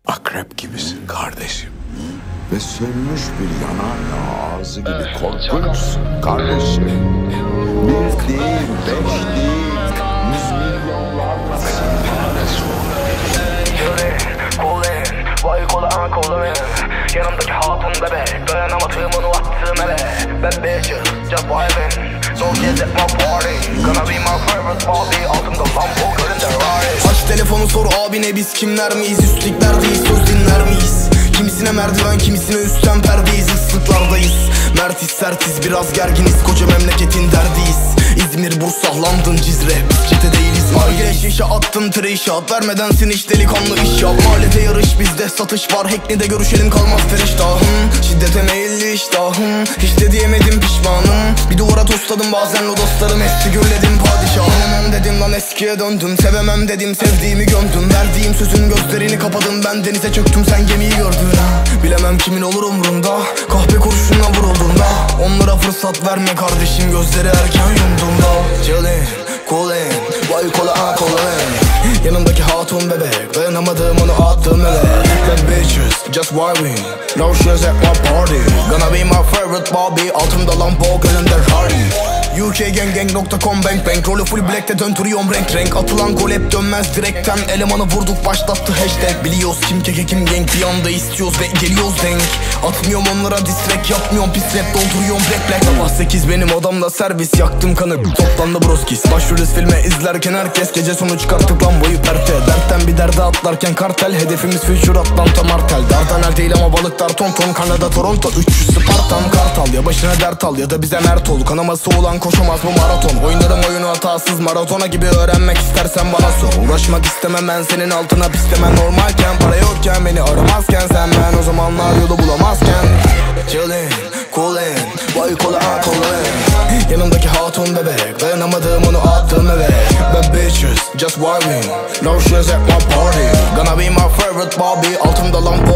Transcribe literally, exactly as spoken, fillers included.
Akrep gibisin kardeşim. Ve sönmüş bir yanardağ ağzı gibi korkunçsun kardeşim. Bir değil, beş değil, yüz milyonlarla sinirlenmesi vay kola kola benim. Yanımdaki hatun bebek, dayanamadığım onu attığım eve. Bad bitches, just vibing, don't get at my party. Gonna be my favorite Bobby, altımda Lambo göründe Rari. Aç telefonu sor abine, biz kimler miyiz? Üstlüklerdeyiz, söz dinler miyiz? Kimisine merdiven, kimisine üstten perdeyiz. Islıklardayız, mertiz sertiz, biraz gerginiz. Koca memleketin derdiyiz. İzmir, Bursa, London, Cizre, biz çete değiliz. Nargile şişe attım trişat, vermeden siniş delikanlı iş yap. Mahallede yarış, bizde satış var. Hackney'de görüşelim, kalmaz feriştahım. Şiddete meyilli iştahım, hiç de diyemedim pişmanım. Bir duvara tosladım bazen o dostlarım, esti gürledim padişahım. Sevemem dedim lan eskiye döndüm, sevemem dedim sevdiğimi gömdüm. Verdiğim sözün gözlerini kapadım, ben denize çöktüm sen gemiyi gördün. Bilemem kimin olur umrunda, kahpe kurşunla vurulduğunda. Onlara fırsat verme kardeşim, gözleri erken yumduğunda. Chillin, coolin, vay kola kola. Yanımdaki hatun bebek, dayanamadım onu attım eve. Bad bitches, just vibing, no shoes at my party. Gonna be my favorite Bobby, altımda Lambo gönlümde Hardy. U K gang gang nokta com bank bank, rolü full black'te döntürüyorum renk renk. Atılan gol hep dönmez direkten, elemanı vurduk başlattı hashtag. Biliyoruz kim keke kim gang, bir anda istiyoruz ve geliyoruz denk. Atmıyorum onlara distrack, yapmıyorum pis rap, dolduruyorum black black. Sabah sekiz benim odamda servis, yaktım kanı toplandı broskis. Başlıyoruz filme izlerken herkes, gece sonu çıkarttık lambayı perte. Dertten bir derde atlarken kartel, hedefimiz future Atlanta Martel. Dardanel değil ama balıklar ton ton, Kanada Toronto üç yüz Spartan Kartal. Ya başına dert al ya da bize mert ol, kanaması olan koşamaz bu maraton. Oynarım oyunu hatasız, maratona gibi öğrenmek istersen bana sor. Uğraşmak istemem ben senin altına pislemen, normalken para yokken beni aramazken sen, ben o zamanlar yolu bulamazken. Chillin, coolin, vay kola kola. Yanımdaki hatun bebek, dayanamadım onu attım eve. Bad bitches, just vibing, no shoes at my party. Gonna be my favorite Bobby, altımda Lambo